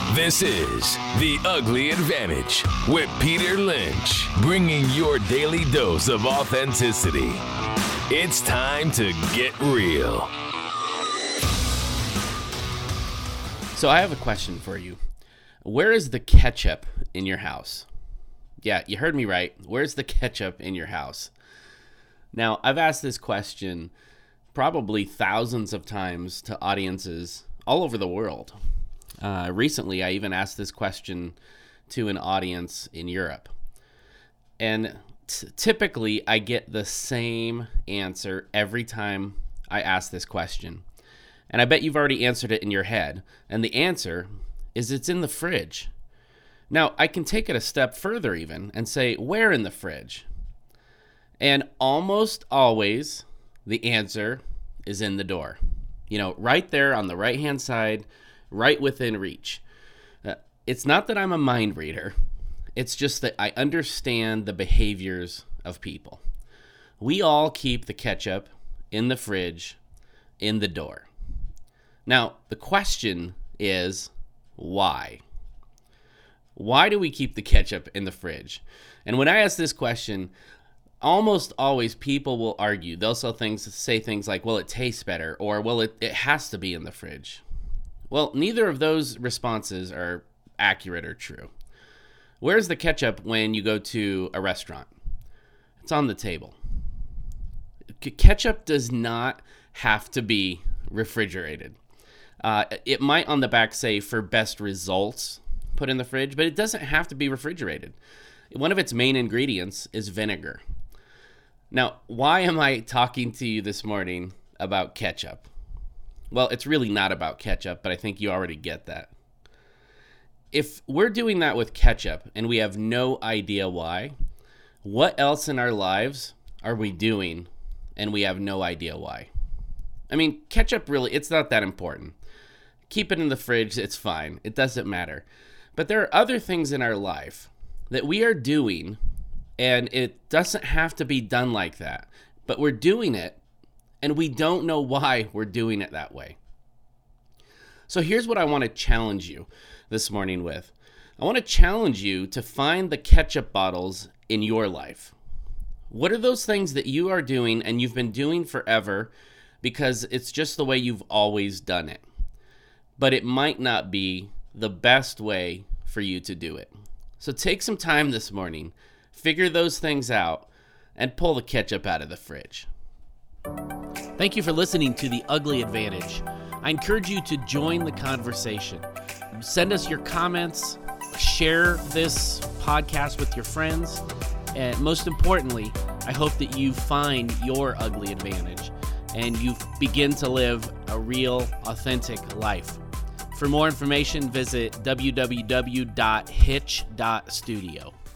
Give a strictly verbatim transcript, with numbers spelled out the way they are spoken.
This is The Ugly Advantage with Peter Lynch, bringing your daily dose of authenticity. It's time to get real. So I have a question for you. Where is the ketchup in your house? Yeah, you heard me right. Where's the ketchup in your house? Now, I've asked this question probably thousands of times to audiences all over the world. Uh, recently, I even asked this question to an audience in Europe. And t- typically, I get the same answer every time I ask this question. And I bet you've already answered it in your head. And the answer is it's in the fridge. Now, I can take it a step further even and say, where in the fridge? And almost always, the answer is in the door. You know, right there on the right-hand side, right within reach. Uh, it's not that I'm a mind reader. It's just that I understand the behaviors of people. We all keep the ketchup in the fridge, in the door. Now, the question is, why? Why do we keep the ketchup in the fridge? And when I ask this question, almost always people will argue. They'll say things, say things like, well, it tastes better, or, well, it, it has to be in the fridge. Well, neither of those responses are accurate or true. Where's the ketchup when you go to a restaurant? It's on the table. K- ketchup does not have to be refrigerated. Uh, it might on the back say for best results, put in the fridge, but it doesn't have to be refrigerated. One of its main ingredients is vinegar. Now, why am I talking to you this morning about ketchup? Well, it's really not about ketchup, but I think you already get that. If we're doing that with ketchup and we have no idea why, what else in our lives are we doing and we have no idea why? I mean, ketchup really, it's not that important. Keep it in the fridge, it's fine. It doesn't matter. But there are other things in our life that we are doing, and it doesn't have to be done like that. But we're doing it, and we don't know why we're doing it that way. So here's what I want to challenge you this morning with. I want to challenge you to find the ketchup bottles in your life. What are those things that you are doing and you've been doing forever because it's just the way you've always done it? But it might not be the best way for you to do it. So take some time this morning, figure those things out, and pull the ketchup out of the fridge. Thank you for listening to The Ugly Advantage. I encourage you to join the conversation. Send us your comments, share this podcast with your friends, and most importantly, I hope that you find your ugly advantage and you begin to live a real, authentic life. For more information, visit w w w dot hitch dot studio.